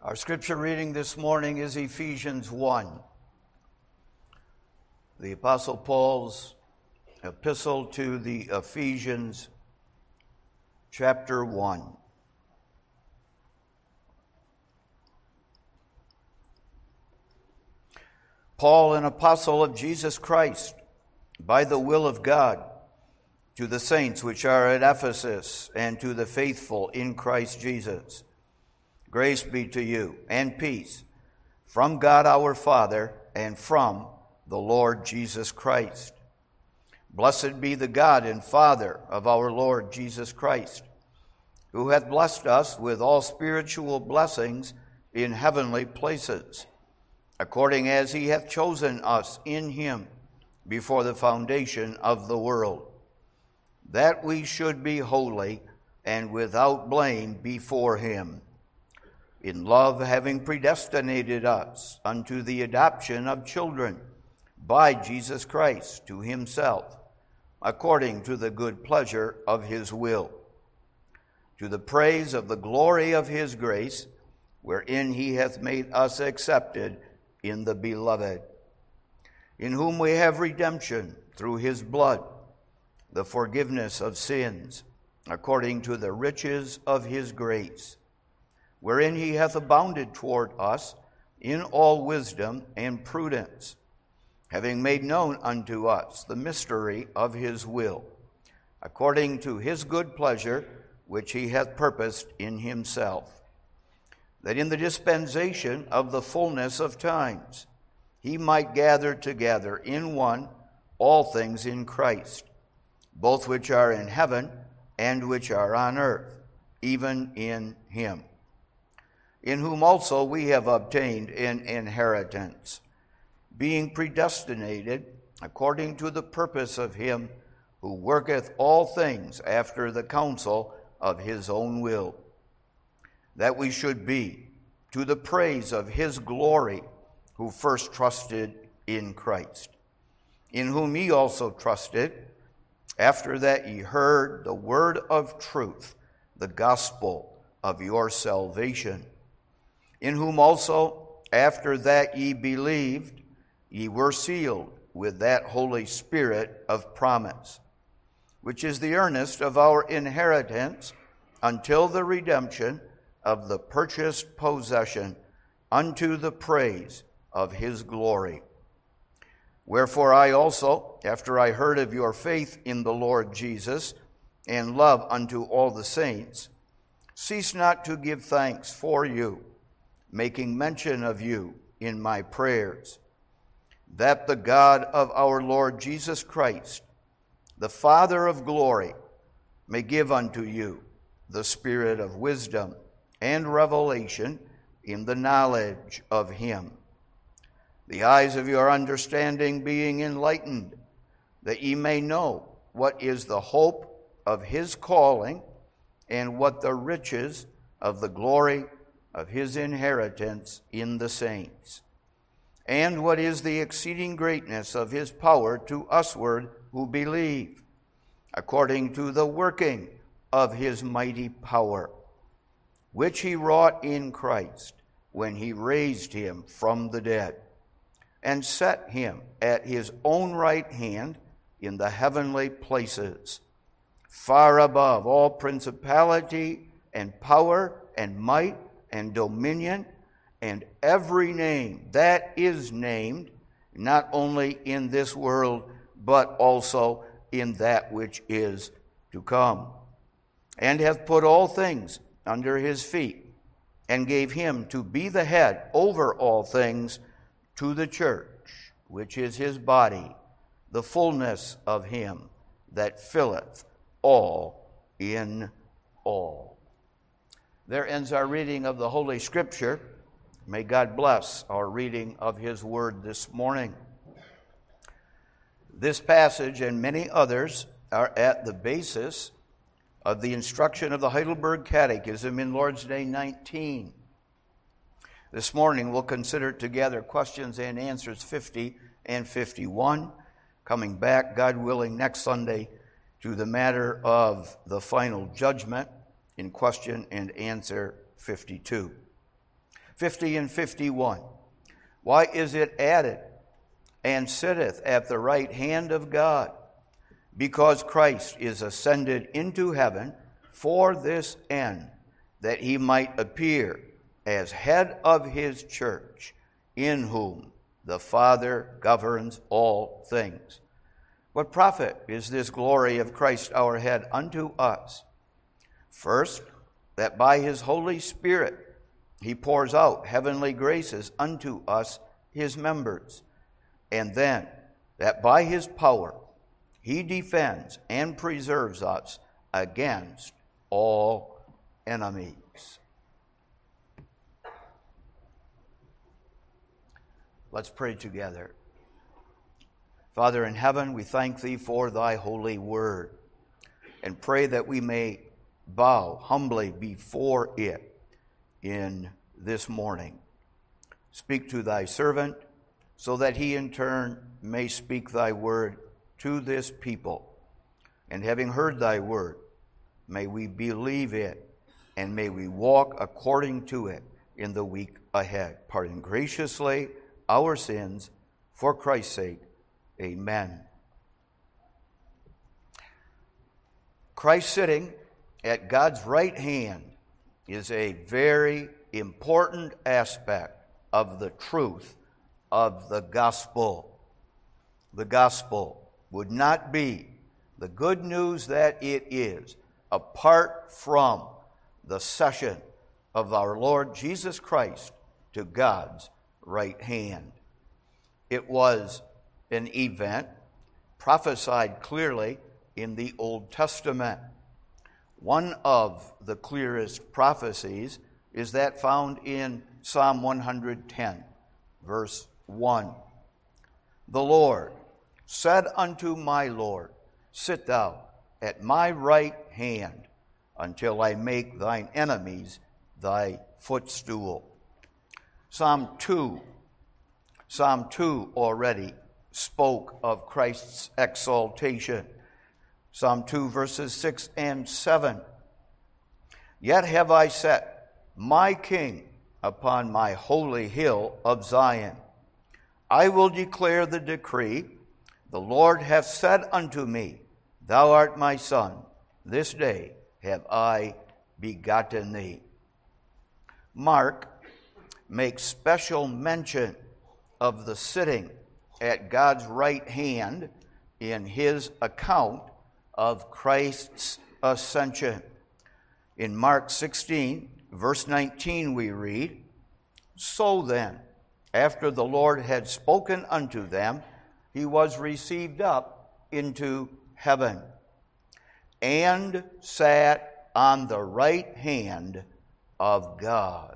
Our scripture reading this morning is Ephesians 1, the Apostle Paul's epistle to the Ephesians, chapter 1. Paul, an apostle of Jesus Christ, by the will of God, to the saints which are at Ephesus, and to the faithful in Christ Jesus. Grace be to you, and peace, from God our Father, and from the Lord Jesus Christ. Blessed be the God and Father of our Lord Jesus Christ, who hath blessed us with all spiritual blessings in heavenly places, according as he hath chosen us in him before the foundation of the world, that we should be holy and without blame before him, in love having predestinated us unto the adoption of children by Jesus Christ to himself, according to the good pleasure of his will, to the praise of the glory of his grace, wherein he hath made us accepted in the Beloved, in whom we have redemption through his blood, the forgiveness of sins, according to the riches of his grace, wherein he hath abounded toward us in all wisdom and prudence, having made known unto us the mystery of his will, according to his good pleasure, which he hath purposed in himself, that in the dispensation of the fullness of times he might gather together in one all things in Christ, both which are in heaven and which are on earth, even in him, in whom also we have obtained an inheritance, being predestinated according to the purpose of him who worketh all things after the counsel of his own will, that we should be to the praise of his glory, who first trusted in Christ, in whom ye also trusted, after that ye heard the word of truth, the gospel of your salvation, in whom also, after that ye believed, ye were sealed with that Holy Spirit of promise, which is the earnest of our inheritance until the redemption of the purchased possession, unto the praise of his glory. Wherefore I also, after I heard of your faith in the Lord Jesus, and love unto all the saints, cease not to give thanks for you, making mention of you in my prayers, that the God of our Lord Jesus Christ, the Father of glory, may give unto you the spirit of wisdom and revelation in the knowledge of him, the eyes of your understanding being enlightened, that ye may know what is the hope of his calling, and what the riches of the glory of his inheritance in the saints, and what is the exceeding greatness of his power to usward who believe, according to the working of his mighty power, which he wrought in Christ when he raised him from the dead, and set him at his own right hand in the heavenly places, far above all principality and power and might and dominion, and every name that is named, not only in this world, but also in that which is to come, and hath put all things under his feet, and gave him to be the head over all things to the church, which is his body, the fullness of him that filleth all in all. There ends our reading of the Holy Scripture. May God bless our reading of his word this morning. This passage and many others are at the basis of the instruction of the Heidelberg Catechism in Lord's Day 19. This morning we'll consider together questions and answers 50 and 51, coming back, God willing, next Sunday to the matter of the final judgment in question and answer 52. 50 and 51. Why is it added, and sitteth at the right hand of God? Because Christ is ascended into heaven for this end, that he might appear as head of his church, in whom the Father governs all things. What profit is this glory of Christ our head unto us? First, that by his Holy Spirit he pours out heavenly graces unto us, his members, and then that by his power he defends and preserves us against all enemies. Let's pray together. Father in heaven, we thank thee for thy holy word and pray that we may bow humbly before it in this morning. Speak to thy servant so that he in turn may speak thy word to this people. And having heard thy word, may we believe it and may we walk according to it in the week ahead. Pardon graciously our sins for Christ's sake. Amen. Christ sitting at God's right hand is a very important aspect of the truth of the gospel. The gospel would not be the good news that it is apart from the session of our Lord Jesus Christ to God's right hand. It was an event prophesied clearly in the Old Testament. One of the clearest prophecies is that found in Psalm 110, verse 1. The Lord said unto my Lord, sit thou at my right hand until I make thine enemies thy footstool. Psalm 2 already spoke of Christ's exaltation. Psalm 2 verses 6 and 7. Yet have I set my king upon my holy hill of Zion. I will declare the decree. The Lord hath said unto me, thou art my son. This day have I begotten thee. Mark makes special mention of the sitting at God's right hand in his account of Christ's ascension. In Mark 16, verse 19, we read, so then, after the Lord had spoken unto them, he was received up into heaven and sat on the right hand of God.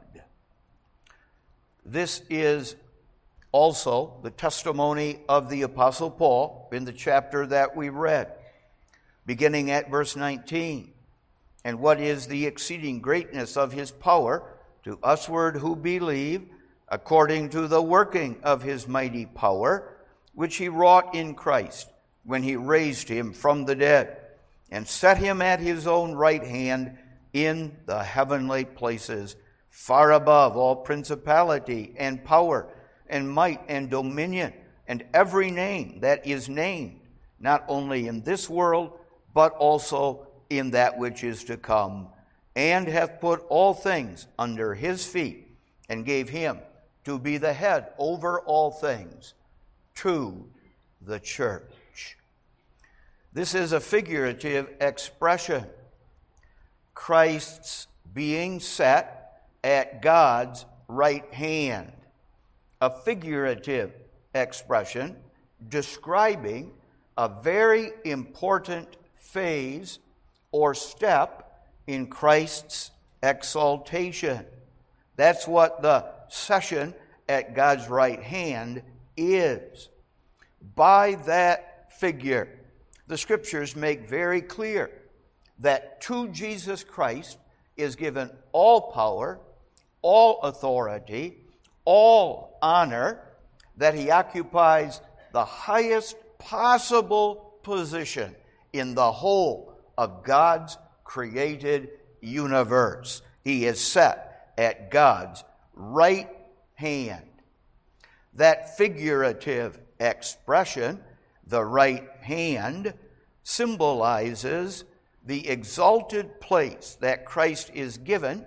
This is also the testimony of the Apostle Paul in the chapter that we read, beginning at verse 19. And what is the exceeding greatness of his power to usward who believe, according to the working of his mighty power, which he wrought in Christ, when he raised him from the dead, and set him at his own right hand in the heavenly places, far above all principality and power and might and dominion, and every name that is named, not only in this world, but also in that which is to come, and hath put all things under his feet, and gave him to be the head over all things to the church. This is a figurative expression. Christ's being set at God's right hand. A figurative expression describing a very important phase or step in Christ's exaltation. That's what the session at God's right hand is. By that figure, the Scriptures make very clear that to Jesus Christ is given all power, all authority, all honor, that he occupies the highest possible position in the whole of God's created universe. He is set at God's right hand. That figurative expression, the right hand, symbolizes the exalted place that Christ is given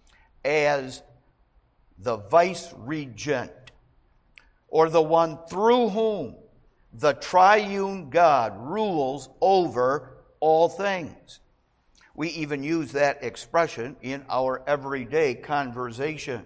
as the vice-regent, or the one through whom the triune God rules over all things. We even use that expression in our everyday conversation.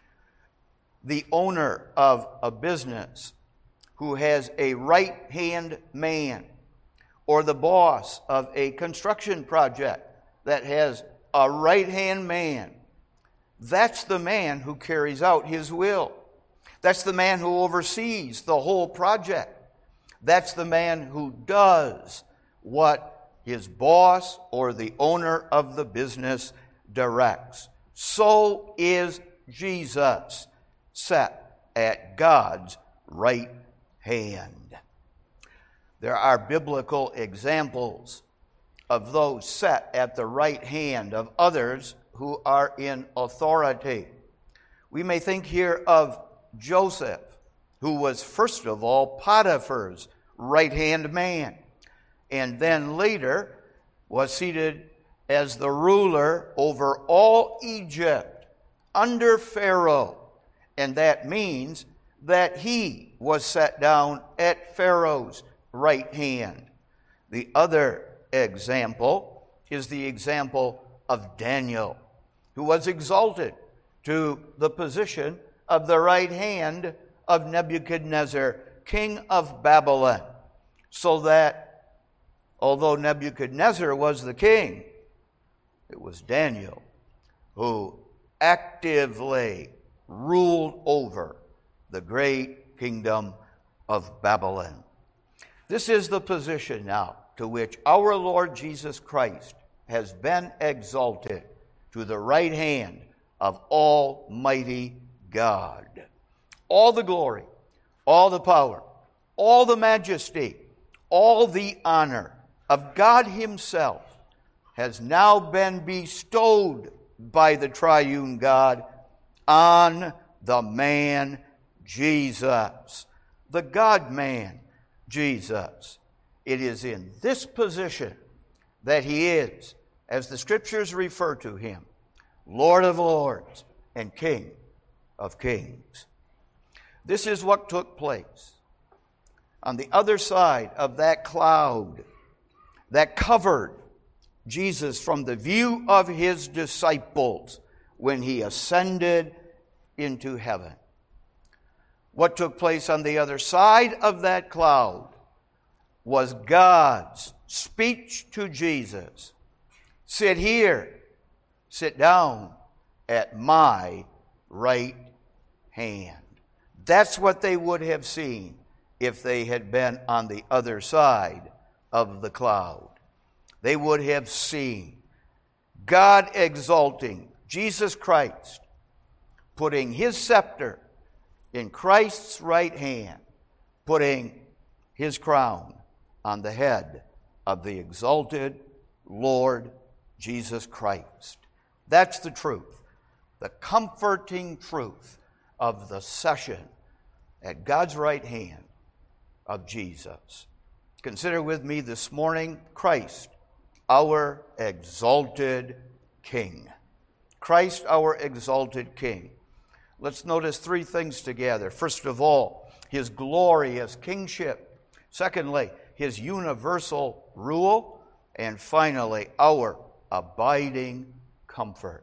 The owner of a business who has a right-hand man, or the boss of a construction project that has a right-hand man, that's the man who carries out his will. That's the man who oversees the whole project. That's the man who does what his boss or the owner of the business directs. So is Jesus set at God's right hand. There are biblical examples of those set at the right hand of others who are in authority. We may think here of Joseph, who was first of all Potiphar's right-hand man, and then later was seated as the ruler over all Egypt under Pharaoh. And that means that he was set down at Pharaoh's right hand. The other example is the example of Daniel, who was exalted to the position of the right hand of Nebuchadnezzar, king of Babylon, so that although Nebuchadnezzar was the king, it was Daniel who actively ruled over the great kingdom of Babylon. This is the position now to which our Lord Jesus Christ has been exalted, to the right hand of Almighty God. All the glory, all the power, all the majesty, all the honor of God Himself has now been bestowed by the triune God on the man Jesus, the God-man Jesus. It is in this position that He is, as the Scriptures refer to Him, Lord of lords and King of kings. This is what took place on the other side of that cloud that covered Jesus from the view of His disciples when He ascended into heaven. What took place on the other side of that cloud was God's speech to Jesus. Sit here, sit down at my right hand. That's what they would have seen if they had been on the other side of the cloud. They would have seen God exalting Jesus Christ, putting His scepter in Christ's right hand, putting His crown on the head of the exalted Lord Jesus Christ. That's the truth, the comforting truth of the session at God's right hand of Jesus. Consider with me this morning Christ, our exalted King. Christ, our exalted King. Let's notice three things together. First of all, His glorious kingship. Secondly, His universal rule. And finally, our abiding comfort.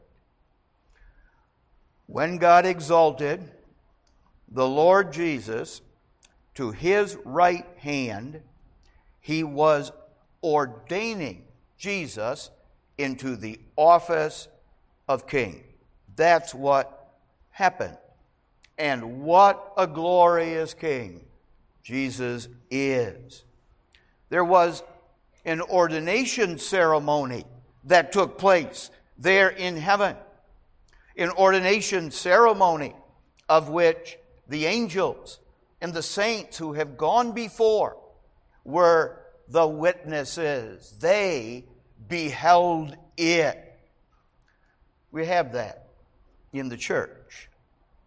When God exalted the Lord Jesus to His right hand, He was ordaining Jesus into the office of king. That's what happened. And what a glorious king Jesus is. There was an ordination ceremony that took place there in heaven. An ordination ceremony of which the angels and the saints who have gone before were the witnesses. They beheld it. We have that in the church.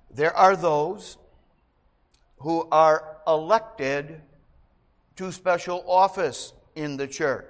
There are those who are elected to special office in the church.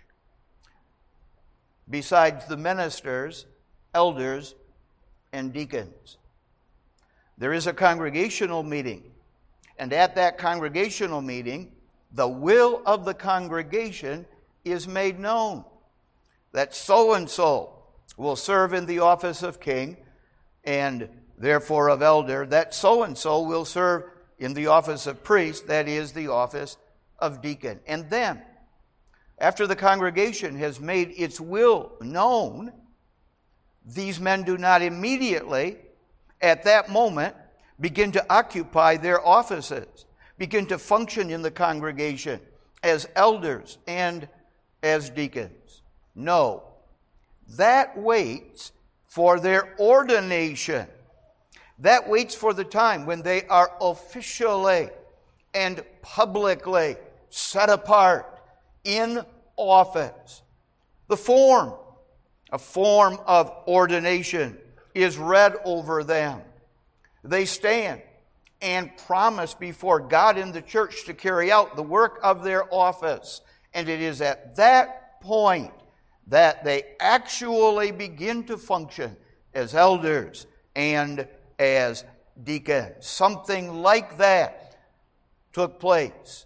Besides the ministers, elders, and deacons. There is a congregational meeting, and at that congregational meeting, the will of the congregation is made known. That so-and-so will serve in the office of king, and therefore of elder. That so-and-so will serve in the office of priest, that is, the office of deacon. And then, after the congregation has made its will known, these men do not immediately, at that moment, begin to occupy their offices, begin to function in the congregation as elders and as deacons. No, that waits for their ordination. That waits for the time when they are officially and publicly set apart in office. The form, a form of ordination, is read over them. They stand and promise before God in the church to carry out the work of their office. And it is at that point that they actually begin to function as elders and as deacons. Something like that took place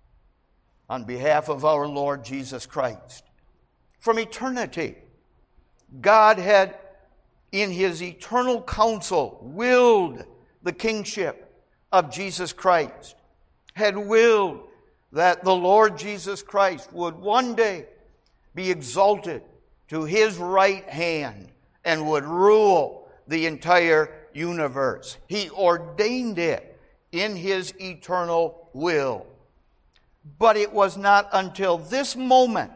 on behalf of our Lord Jesus Christ. From eternity, God had, in His eternal counsel, willed the kingship of Jesus Christ, had willed that the Lord Jesus Christ would one day be exalted to His right hand and would rule the entire universe. He ordained it in His eternal will. But it was not until this moment,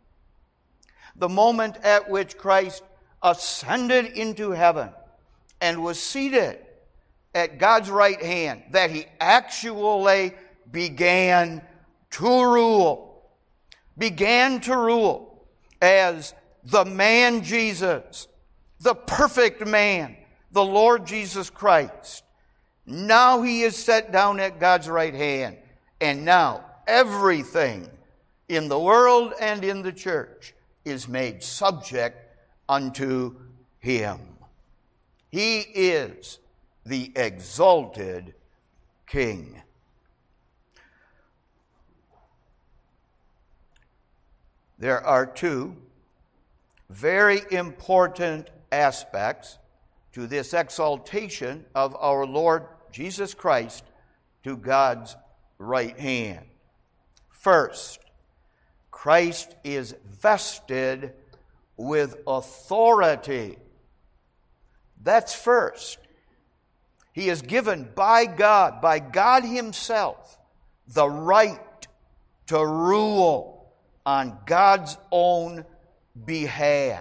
the moment at which Christ ascended into heaven and was seated at God's right hand, that He actually began to rule. Began to rule as the man Jesus, the perfect man, the Lord Jesus Christ. Now He is set down at God's right hand, and now everything in the world and in the church is made subject unto Him. He is the exalted King. There are two very important aspects to this exaltation of our Lord Jesus Christ to God's right hand. First, Christ is vested with authority. That's first. He is given by God Himself, the right to rule on God's own behalf.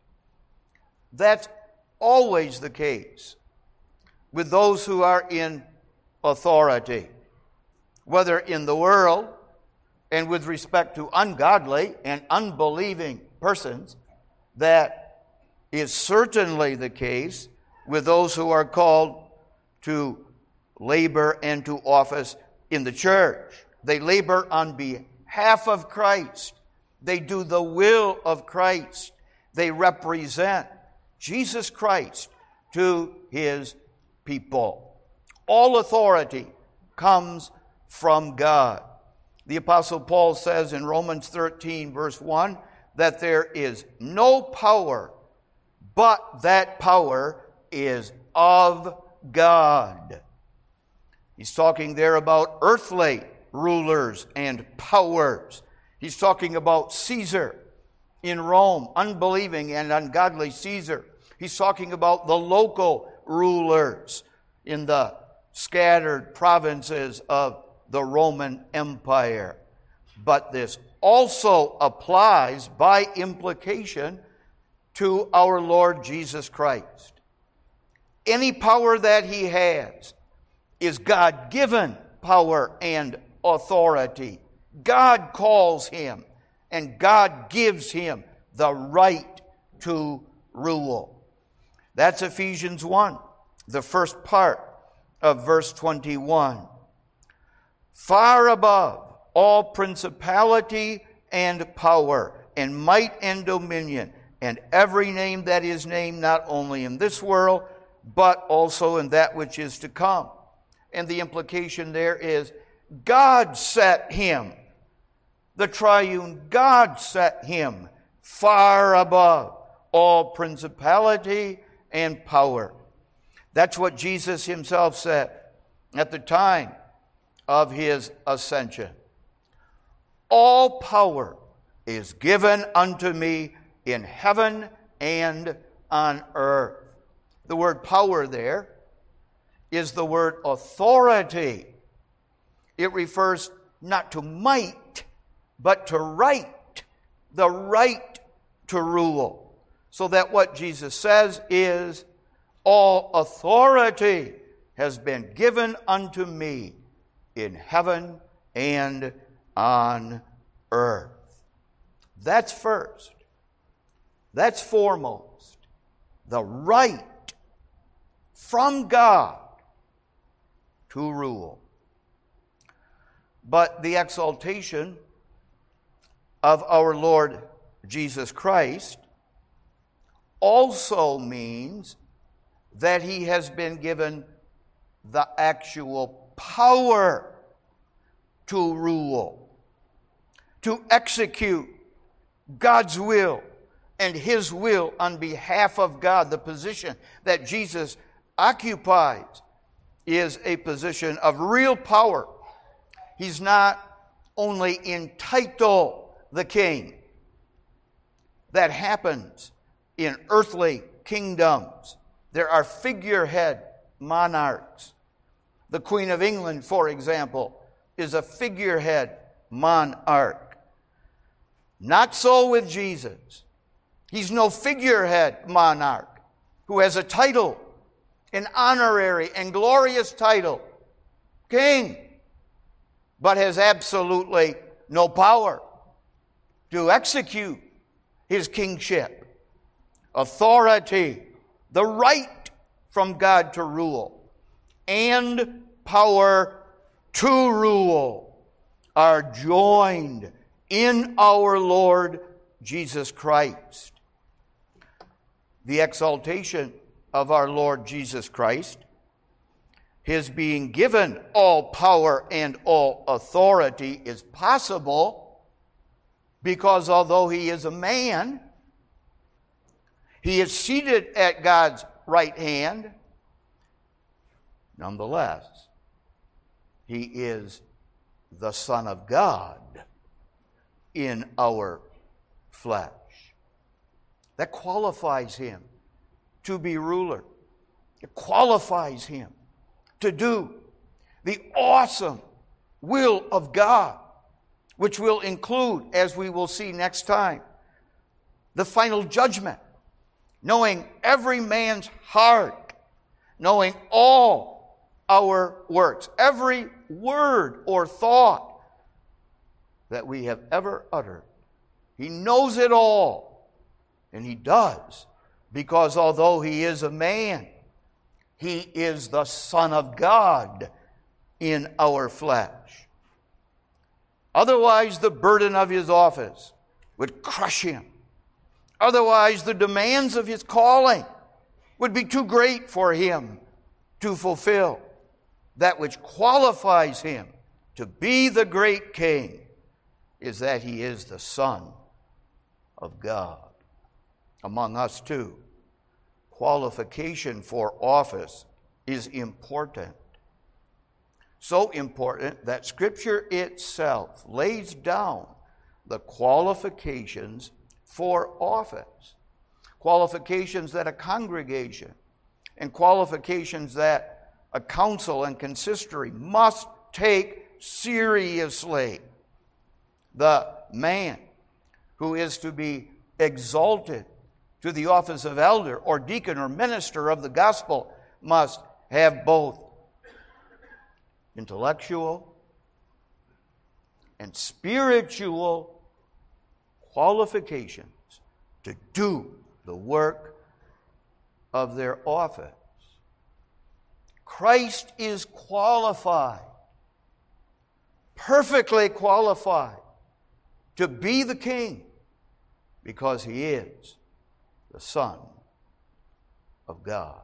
That's always the case with those who are in authority, whether in the world and with respect to ungodly and unbelieving persons. That is certainly the case with those who are called to labor and to office in the church. They labor on behalf of Christ. They do the will of Christ. They represent Jesus Christ to His people. All authority comes from God. The Apostle Paul says in Romans 13, verse 1, that there is no power, but that power is of God. He's talking there about earthly rulers and powers. He's talking about Caesar in Rome, unbelieving and ungodly Caesar. He's talking about the local rulers in the scattered provinces of the Roman Empire. But this also applies by implication to our Lord Jesus Christ. Any power that He has is God-given power and authority. God calls Him, and God gives Him the right to rule. That's Ephesians 1. the first part of verse 21. Far above all principality and power and might and dominion and every name that is named, not only in this world, but also in that which is to come. And the implication there is God set him, the triune God set him far above all principality and power. That's what Jesus himself said at the time of his ascension. All power is given unto me in heaven and on earth. The word power there is the word authority. It refers not to might, but to right, the right to rule. So that what Jesus says is, all authority has been given unto me in heaven and on earth. That's first. That's foremost. The right from God to rule. But the exaltation of our Lord Jesus Christ also means that he has been given the actual power to rule, to execute God's will and his will on behalf of God. The position that Jesus occupies is a position of real power. He's not only in title the king. That happens in earthly kingdoms. There are figurehead monarchs. The Queen of England, for example, is a figurehead monarch. Not so with Jesus. He's no figurehead monarch who has a title, an honorary and glorious title, king, but has absolutely no power to execute his kingship. Authority, the right from God to rule, and power to rule are joined in our Lord Jesus Christ. The exaltation of our Lord Jesus Christ, his being given all power and all authority, is possible because although he is a man, he is seated at God's right hand. Nonetheless, he is the Son of God in our flesh. That qualifies him to be ruler. It qualifies him to do the awesome will of God, which will include, as we will see next time, the final judgment, knowing every man's heart, knowing all our works, every word or thought that we have ever uttered. He knows it all, and he does, because although he is a man, he is the Son of God in our flesh. Otherwise, the burden of his office would crush him. Otherwise, the demands of his calling would be too great for him to fulfill. That which qualifies him to be the great king is that he is the Son of God. Among us too, qualification for office is important. So important that Scripture itself lays down the qualifications for office. Qualifications that a congregation and qualifications that a council and consistory must take seriously. The man who is to be exalted to the office of elder or deacon or minister of the gospel must have both intellectual and spiritual qualifications to do the work of their office. Christ is qualified, perfectly qualified to be the king because he is the Son of God.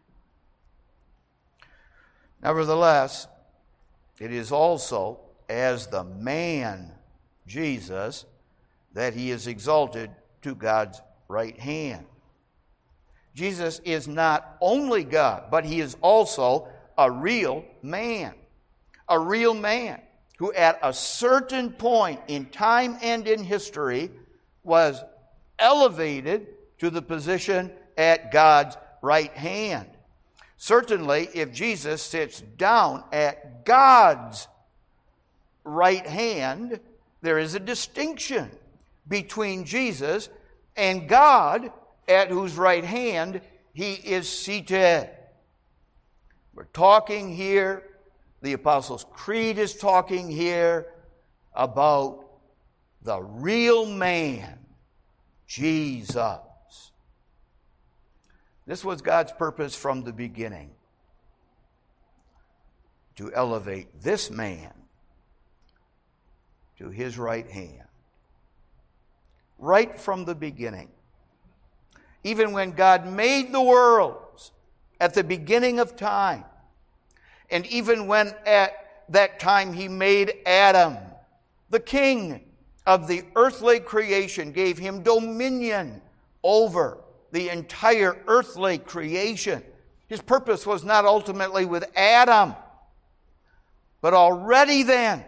Nevertheless, it is also as the man Jesus that he is exalted to God's right hand. Jesus is not only God, but he is also a real man. A real man who at a certain point in time and in history was elevated to the position at God's right hand. Certainly, if Jesus sits down at God's right hand, there is a distinction between Jesus and God, at whose right hand he is seated. We're talking here, the Apostles' Creed is talking here about the real man, Jesus. This was God's purpose from the beginning, to elevate this man to his right hand. Right from the beginning. Even when God made the worlds at the beginning of time, and even when at that time he made Adam, the king of the earthly creation, gave him dominion over the entire earthly creation. His purpose was not ultimately with Adam, but already then,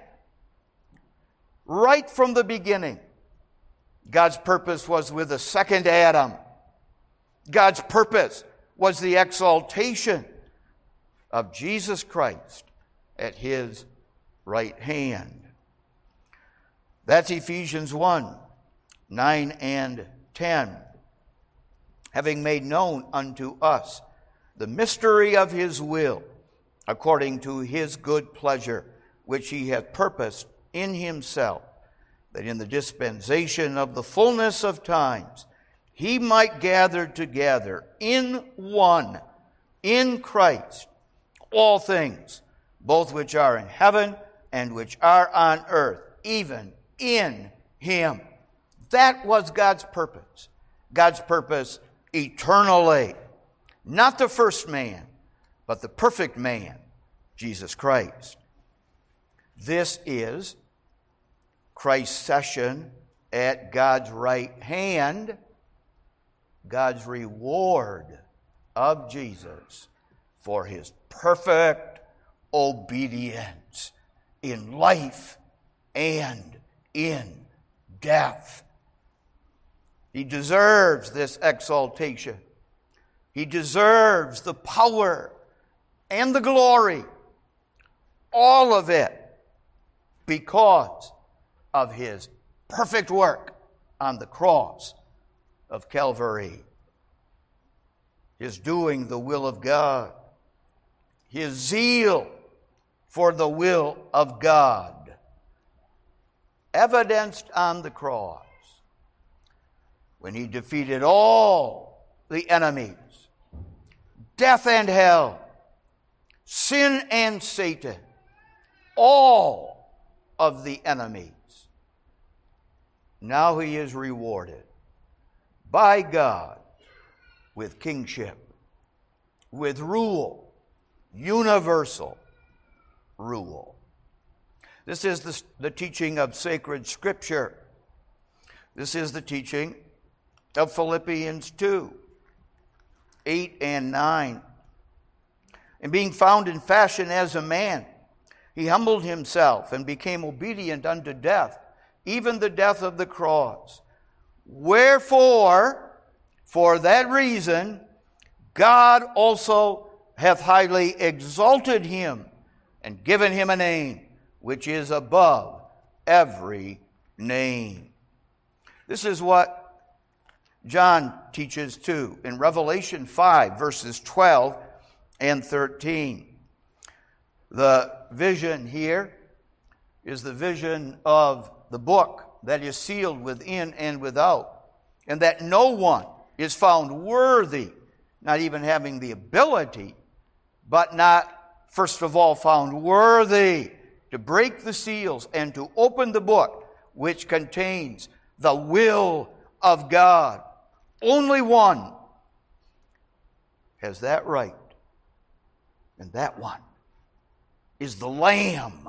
right from the beginning, God's purpose was with the second Adam. God's purpose was the exaltation of Jesus Christ at his right hand. That's Ephesians 1, 9 and 10. Having made known unto us the mystery of his will, according to his good pleasure, which he hath purposed in himself, that in the dispensation of the fullness of times he might gather together in one, in Christ, all things, both which are in heaven and which are on earth, even in him. That was God's purpose. God's purpose eternally. Not the first man, but the perfect man, Jesus Christ. This is Christ's session at God's right hand, God's reward of Jesus for his perfect obedience in life and in death. He deserves this exaltation. He deserves the power and the glory, all of it, because of his perfect work on the cross of Calvary. His doing the will of God. His zeal for the will of God, evidenced on the cross when he defeated all the enemies, death and hell, sin and Satan, all of the enemies. Now he is rewarded by God with kingship, with rule, universal rule. This is the teaching of sacred Scripture. This is the teaching of Philippians 2, 8 and 9. And being found in fashion as a man, he humbled himself and became obedient unto death, even the death of the cross. Wherefore, for that reason, God also hath highly exalted him and given him a name which is above every name. This is what John teaches too in Revelation 5, verses 12 and 13. The vision here is the vision of the book that is sealed within and without, and that no one is found worthy, not even having the ability, but not, first of all, found worthy to break the seals and to open the book which contains the will of God. Only one has that right, and that one is the Lamb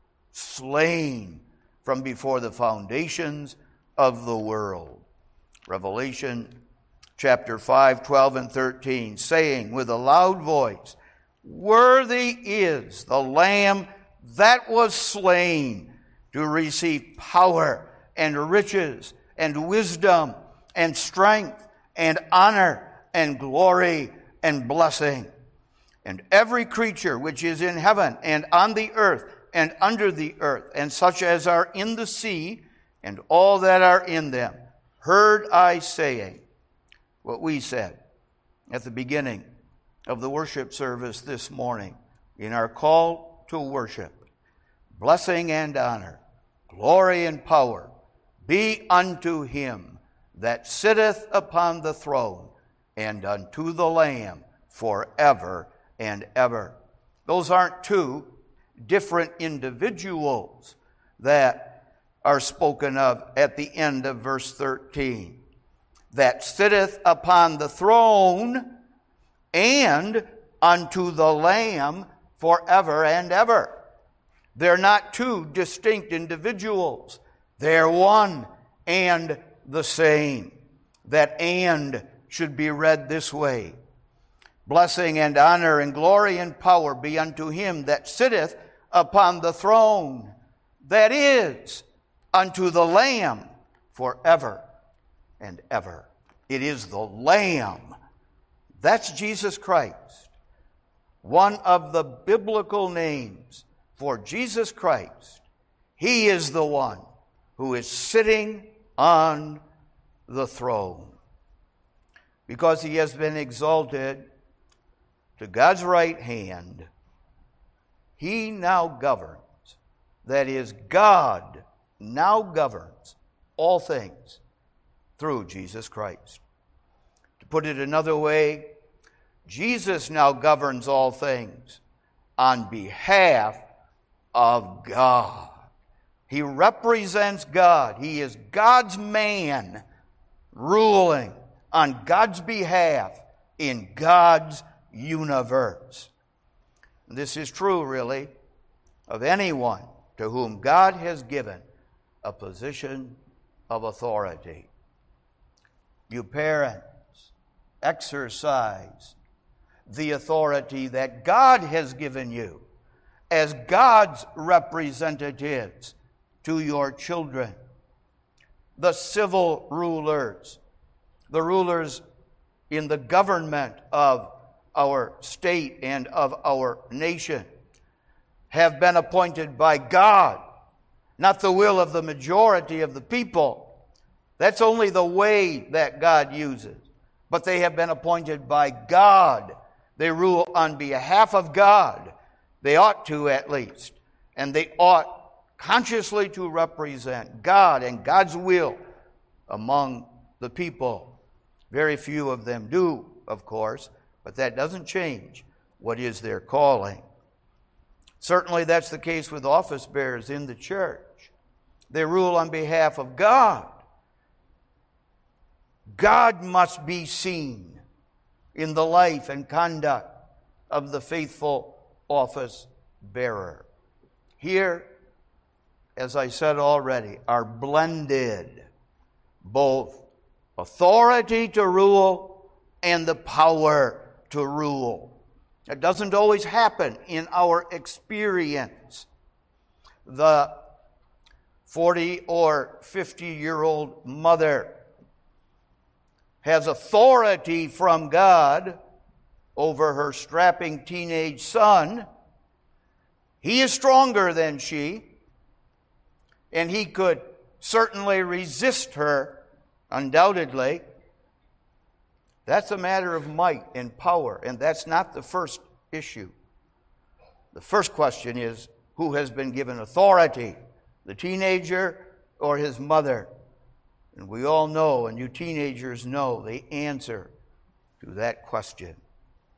slain from before the foundations of the world. Revelation chapter 5, 12 and 13, saying with a loud voice, "Worthy is the Lamb that was slain to receive power and riches and wisdom and strength and honor and glory and blessing. And every creature which is in heaven and on the earth and under the earth, and such as are in the sea, and all that are in them, heard I saying," what we said at the beginning of the worship service this morning in our call to worship, "Blessing and honor, glory and power be unto him that sitteth upon the throne, and unto the Lamb forever and ever." Those aren't two different individuals that are spoken of at the end of verse 13. That sitteth upon the throne and unto the Lamb forever and ever. They're not two distinct individuals. They're one and the same. That "and" should be read this way: "Blessing and honor and glory and power be unto him that sitteth upon the throne, that is, unto the Lamb forever and ever." It is the Lamb. That's Jesus Christ. One of the biblical names for Jesus Christ. He is the one who is sitting on the throne. Because he has been exalted to God's right hand, he now governs. That is, God now governs all things through Jesus Christ. To put it another way, Jesus now governs all things on behalf of God. He represents God. He is God's man ruling on God's behalf in God's universe. This is true, really, of anyone to whom God has given a position of authority. You parents, exercise the authority that God has given you as God's representatives to your children. The civil rulers, the rulers in the government of our state and of our nation, have been appointed by God, not the will of the majority of the people. That's only the way that God uses. But they have been appointed by God. They rule on behalf of God. They ought to, at least. And they ought consciously to represent God and God's will among the people. Very few of them do, of course, but that doesn't change what is their calling. Certainly that's the case with office bearers in the church. They rule on behalf of God. God must be seen in the life and conduct of the faithful office bearer. Here, as I said already, are blended both authority to rule and the power to rule. It doesn't always happen in our experience. The 40 or 50-year-old mother has authority from God over her strapping teenage son. He is stronger than she, and he could certainly resist her, undoubtedly. That's a matter of might and power, and that's not the first issue. The first question is, who has been given authority, the teenager or his mother? And we all know, and you teenagers know, the answer to that question.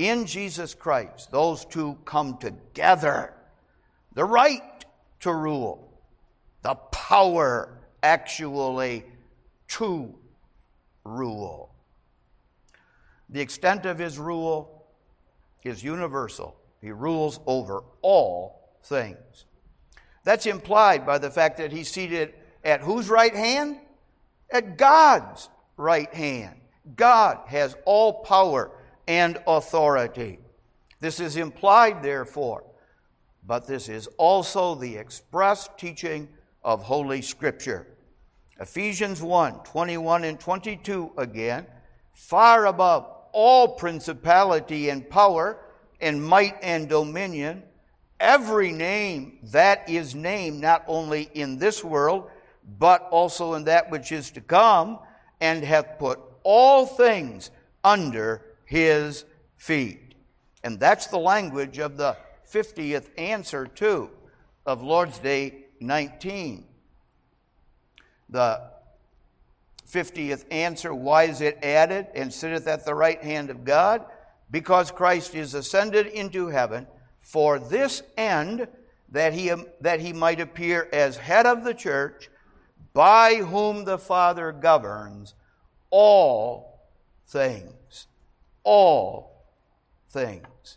In Jesus Christ, those two come together. The right to rule, the power actually to rule. The extent of his rule is universal. He rules over all things. That's implied by the fact that he's seated at whose right hand? At God's right hand. God has all power and authority. This is implied, therefore, but this is also the express teaching of Holy Scripture. Ephesians 1:21 and 22 again, far above all principality and power and might and dominion, every name that is named not only in this world, but also in that which is to come, and hath put all things under his feet. And that's the language of the 50th answer, too, of Lord's Day 19. The 50th answer, why is it added, and sitteth at the right hand of God? Because Christ is ascended into heaven for this end, that he might appear as head of the church, by whom the Father governs all things. All things.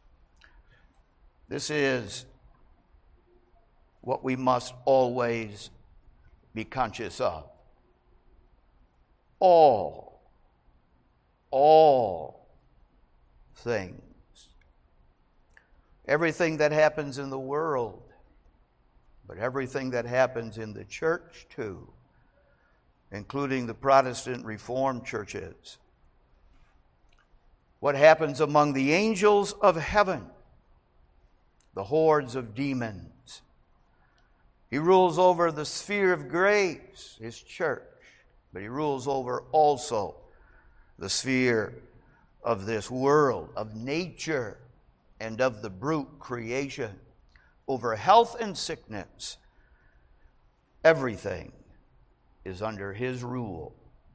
This is what we must always be conscious of. All things. Everything that happens in the world, but everything that happens in the church too, including the Protestant Reformed churches. What happens among the angels of heaven, the hordes of demons. He rules over the sphere of grace, his church, but he rules over also the sphere of this world, of nature, and of the brute creation, over health and sickness. Everything is under his rule.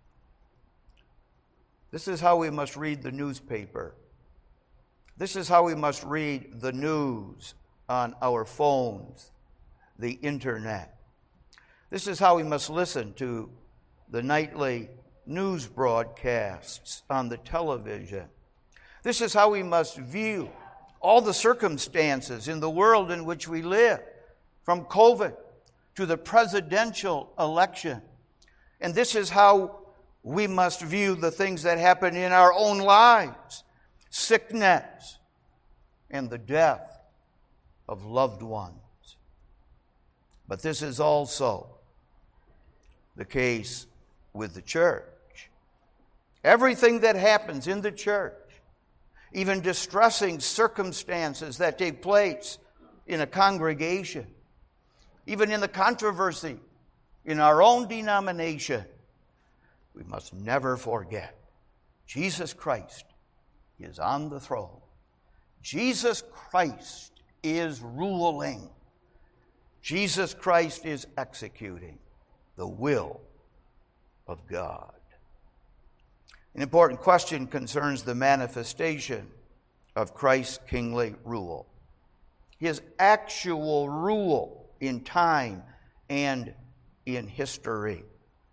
This is how we must read the newspaper. This is how we must read the news on our phones, the internet. This is how we must listen to the nightly news broadcasts on the television. This is how we must view all the circumstances in the world in which we live, from COVID to the presidential election. And this is how we must view the things that happen in our own lives, sickness and the death of loved ones. But this is also the case with the church. Everything that happens in the church, even distressing circumstances that take place in a congregation, even in the controversy in our own denomination, we must never forget Jesus Christ is on the throne. Jesus Christ is ruling. Jesus Christ is executing the will of God. An important question concerns the manifestation of Christ's kingly rule. His actual rule in time and in history.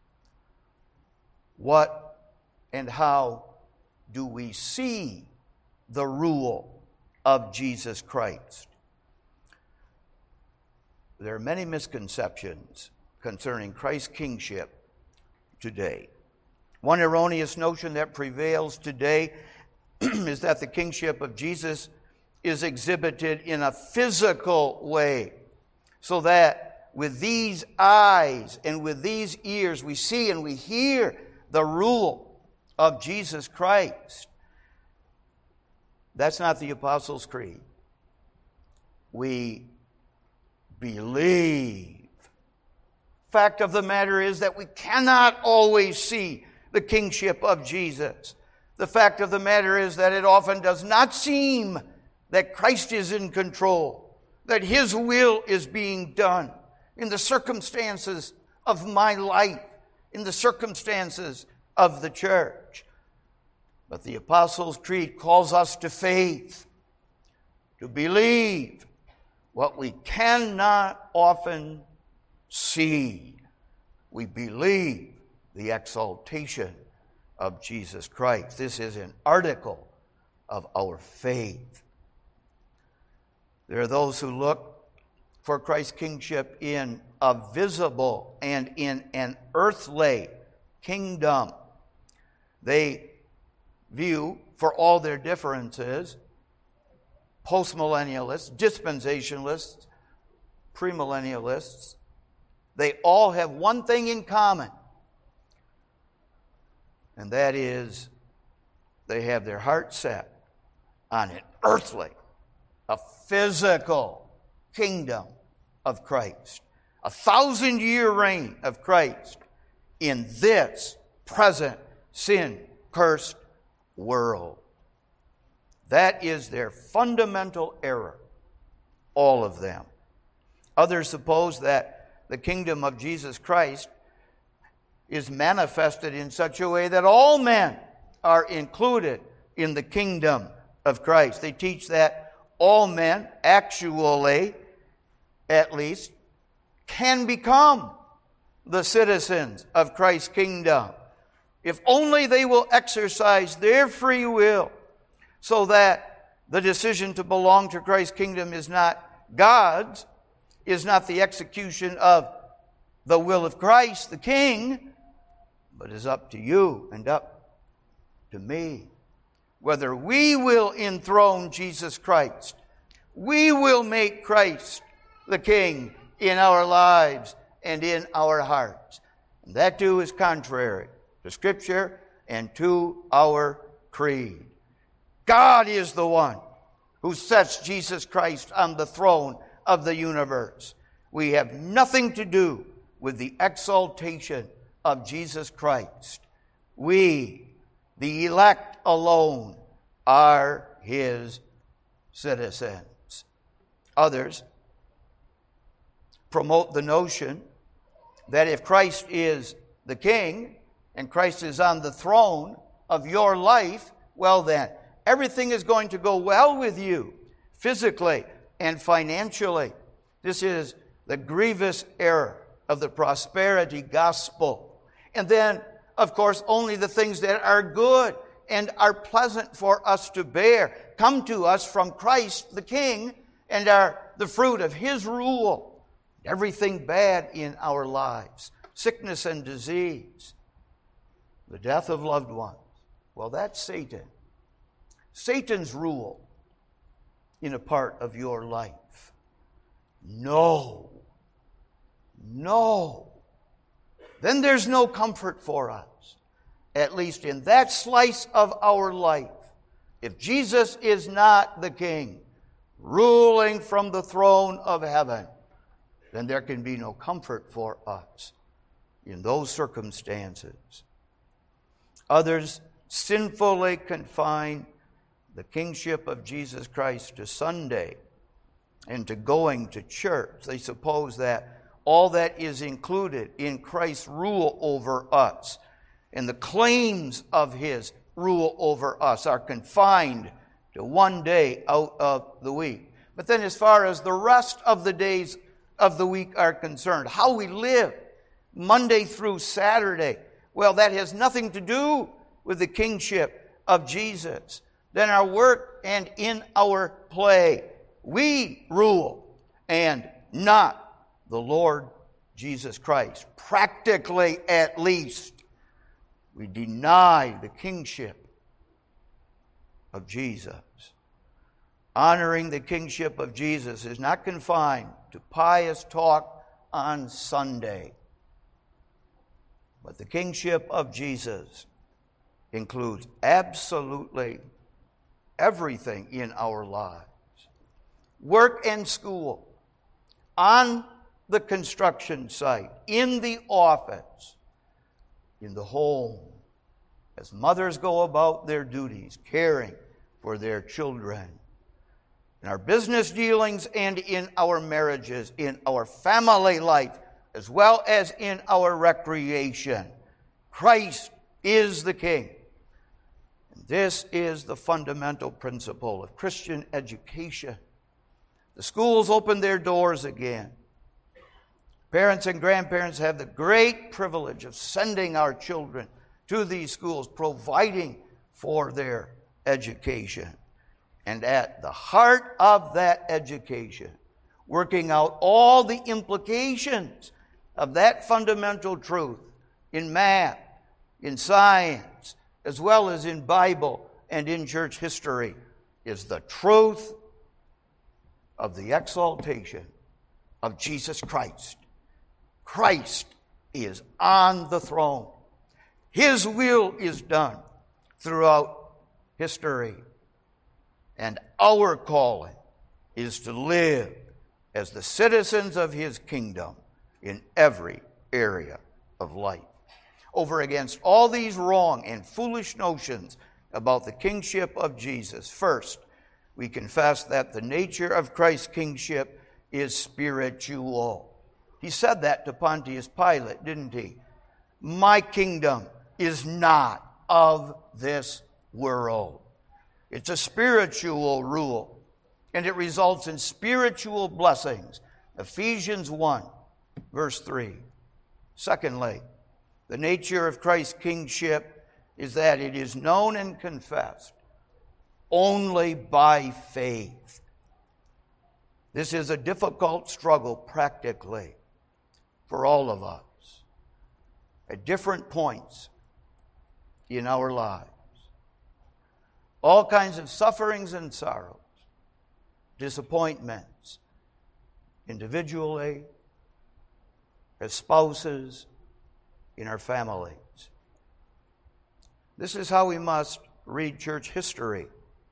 What and how do we see the rule of Jesus Christ? There are many misconceptions concerning Christ's kingship today. One erroneous notion that prevails today is that the kingship of Jesus is exhibited in a physical way, so that with these eyes and with these ears we see and we hear the rule of Jesus Christ. That's not the Apostles' Creed. We believe. Fact of the matter is that we cannot always see the kingship of Jesus. The fact of the matter is that it often does not seem that Christ is in control, that his will is being done in the circumstances of my life, in the circumstances of the church. But the Apostles' Creed calls us to faith, to believe what we cannot often see. We believe the exaltation of Jesus Christ. This is an article of our faith. There are those who look for Christ's kingship in a visible and in an earthly kingdom. They view, for all their differences, postmillennialists, dispensationalists, premillennialists, they all have one thing in common, and that is they have their heart set on an earthly, a physical kingdom of Christ, 1,000-year reign of Christ in this present sin-cursed world. That is their fundamental error, all of them. Others suppose that the kingdom of Jesus Christ is manifested in such a way that all men are included in the kingdom of Christ. They teach that all men, actually, at least, can become the citizens of Christ's kingdom if only they will exercise their free will, so that the decision to belong to Christ's kingdom is not God's, is not the execution of the will of Christ, the King, but is up to you and up to me. Whether we will enthrone Jesus Christ, we will make Christ the King in our lives and in our hearts. And that too is contrary to Scripture and to our creed. God is the one who sets Jesus Christ on the throne of the universe. We have nothing to do with the exaltation of Jesus Christ. We, the elect alone, are His citizens. Others promote the notion that if Christ is the King and Christ is on the throne of your life, well then, everything is going to go well with you, physically and financially. This is the grievous error of the prosperity gospel. And then, of course, only the things that are good and are pleasant for us to bear come to us from Christ the King and are the fruit of His rule. Everything bad in our lives, sickness and disease, the death of loved ones, well, that's Satan. Satan's rule in a part of your life. No. Then there's no comfort for us, at least in that slice of our life. If Jesus is not the King, ruling from the throne of heaven, then there can be no comfort for us in those circumstances. Others sinfully confine the kingship of Jesus Christ to Sunday and to going to church. They suppose that all that is included in Christ's rule over us and the claims of His rule over us are confined to one day out of the week. But then as far as the rest of the days of the week are concerned, how we live Monday through Saturday, well, that has nothing to do with the kingship of Jesus. Then our work and in our play, we rule and not the Lord Jesus Christ. Practically, at least, we deny the kingship of Jesus. Honoring the kingship of Jesus is not confined to pious talk on Sunday. But the kingship of Jesus includes absolutely everything in our lives. Work and school, on the construction site, in the office, in the home, as mothers go about their duties, caring for their children, in our business dealings and in our marriages, in our family life, as well as in our recreation. Christ is the King. This is the fundamental principle of Christian education. The schools open their doors again. Parents and grandparents have the great privilege of sending our children to these schools, providing for their education. And at the heart of that education, working out all the implications of that fundamental truth in math, in science, as well as in Bible and in church history, is the truth of the exaltation of Jesus Christ. Christ is on the throne. His will is done throughout history. And our calling is to live as the citizens of His kingdom in every area of life. Over against all these wrong and foolish notions about the kingship of Jesus, first, we confess that the nature of Christ's kingship is spiritual. He said that to Pontius Pilate, didn't he? My kingdom is not of this world. It's a spiritual rule, and it results in spiritual blessings. Ephesians 1, verse 3. Secondly, the nature of Christ's kingship is that it is known and confessed only by faith. This is a difficult struggle practically for all of us at different points in our lives. All kinds of sufferings and sorrows, disappointments, individually, as spouses, in our families. This is how we must read church history.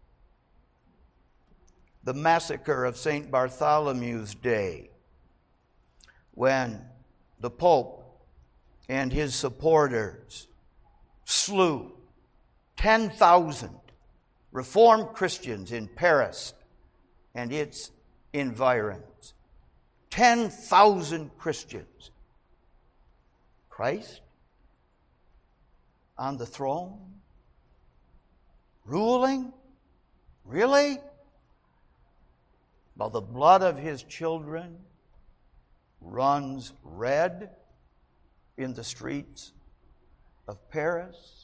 The massacre of St. Bartholomew's Day, when the Pope and his supporters slew 10,000 Reformed Christians in Paris and its environs. 10,000 Christians. Christ on the throne? Ruling? Really? While the blood of His children runs red in the streets of Paris?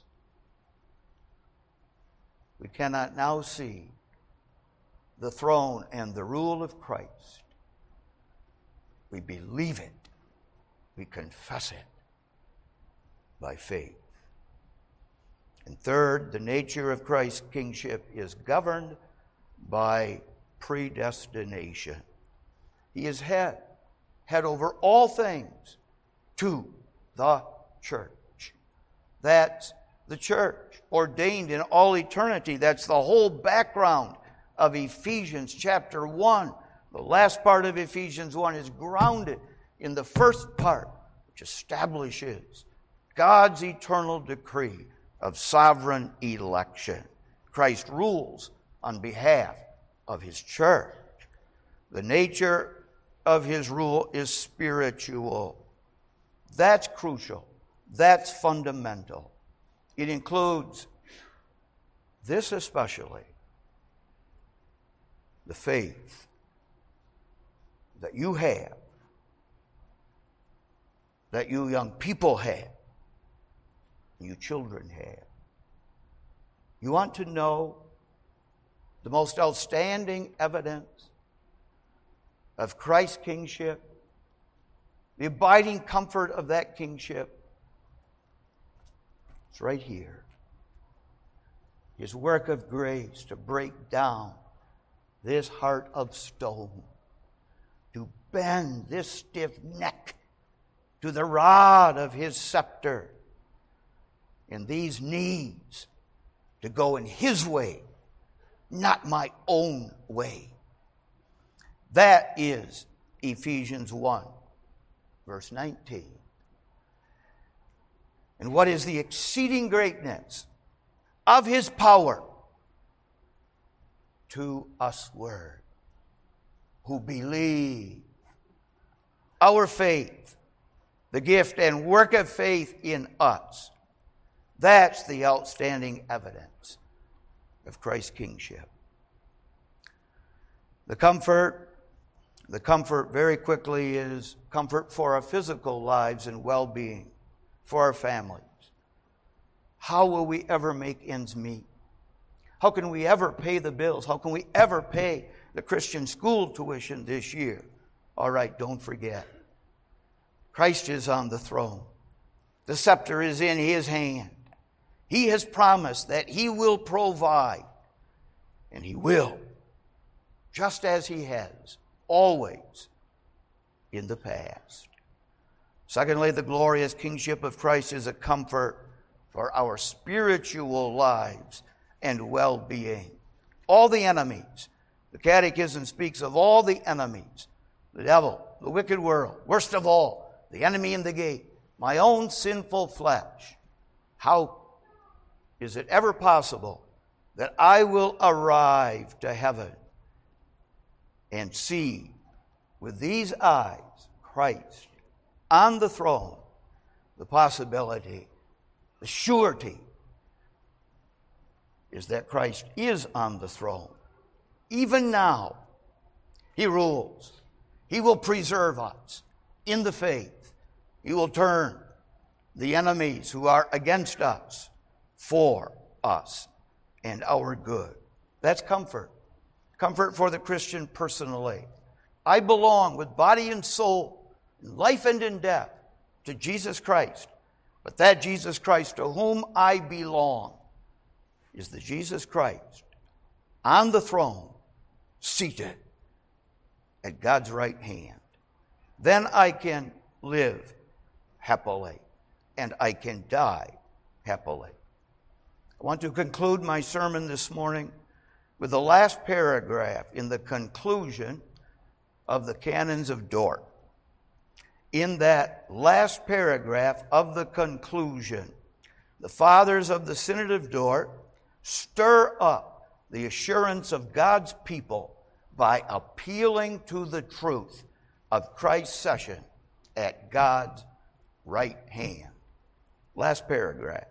We cannot now see the throne and the rule of Christ. We believe it. We confess it by faith. And third, the nature of Christ's kingship is governed by predestination. He is head over all things to the church. That's the church, ordained in all eternity. That's the whole background of Ephesians chapter 1. The last part of Ephesians 1 is grounded in the first part, which establishes God's eternal decree of sovereign election. Christ rules on behalf of His church. The nature of His rule is spiritual. That's crucial. That's fundamental. It includes this especially, the faith that you have, that you young people have, you children have. You want to know the most outstanding evidence of Christ's kingship, the abiding comfort of that kingship? It's right here. His work of grace to break down this heart of stone, to bend this stiff neck to the rod of His scepter, and these knees to go in His way, not my own way. That is Ephesians 1, verse 19. And what is the exceeding greatness of His power to usward who believe? Our faith, the gift and work of faith in us, that's the outstanding evidence of Christ's kingship. The comfort very quickly is comfort for our physical lives and well-being, for our families. How will we ever make ends meet? How can we ever pay the bills? How can we ever pay the Christian school tuition this year? All right, don't forget. Christ is on the throne. The scepter is in His hand. He has promised that He will provide, and He will, just as He has always in the past. Secondly, the glorious kingship of Christ is a comfort for our spiritual lives and well-being. All the enemies, the Catechism speaks of all the enemies, the devil, the wicked world, worst of all, the enemy in the gate, my own sinful flesh. How is it ever possible that I will arrive to heaven and see with these eyes Christ on the throne? The possibility, the surety is that Christ is on the throne. Even now, He rules. He will preserve us in the faith. He will turn the enemies who are against us for us and our good. That's comfort. Comfort for the Christian personally. I belong with body and soul, in life and in death, to Jesus Christ. But that Jesus Christ to whom I belong is the Jesus Christ on the throne, seated at God's right hand. Then I can live happily, and I can die happily. I want to conclude my sermon this morning with the last paragraph in the conclusion of the Canons of Dort. In that last paragraph of the conclusion, the fathers of the Synod of Dort stir up the assurance of God's people by appealing to the truth of Christ's session at God's right hand. Last paragraph.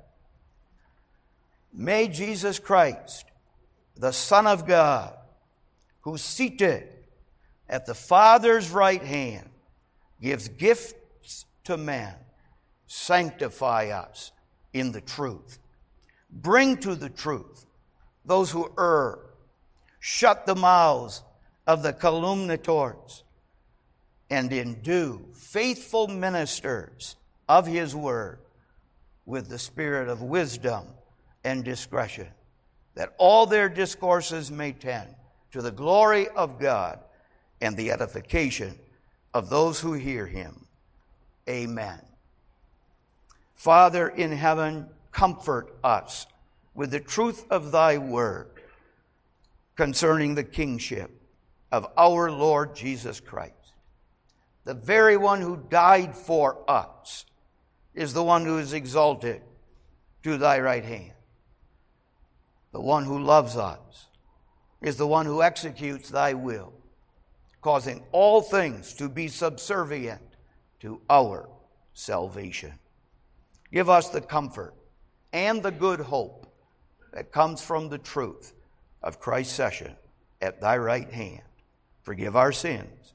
May Jesus Christ, the Son of God, who's seated at the Father's right hand, gives gifts to men, sanctify us in the truth. Bring to the truth those who err. Shut the mouths of the calumniators, and endue faithful ministers of His word with the spirit of wisdom and discretion, that all their discourses may tend to the glory of God and the edification of those who hear Him. Amen. Father in heaven, comfort us with the truth of Thy word concerning the kingship of our Lord Jesus Christ. The very one who died for us is the one who is exalted to Thy right hand. The one who loves us is the one who executes Thy will, causing all things to be subservient to our salvation. Give us the comfort and the good hope that comes from the truth of Christ's session at Thy right hand. Forgive our sins